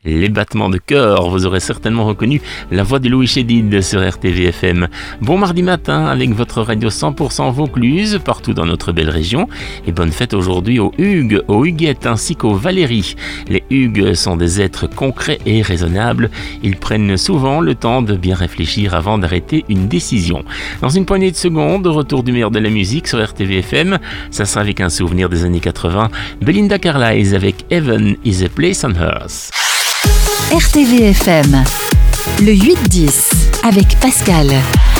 les battements de cœur. Vous aurez certainement reconnu la voix de Louis Chédid sur RTVFM. Bon mardi matin avec votre radio 100% Vaucluse, partout dans notre belle région. Et bonne fête aujourd'hui aux Hugues, aux Huguettes ainsi qu'aux Valérie. Les Hugues sont des êtres concrets et raisonnables. Ils prennent souvent le temps de bien réfléchir avant d'arrêter une décision. Dans une poignée de secondes, retour du meilleur de la musique sur RTVFM. Ça sera avec un souvenir des années 80. Belinda Carlisle avec Heaven is a Place on Earth. RTVFM, le 8-10 avec Pascal.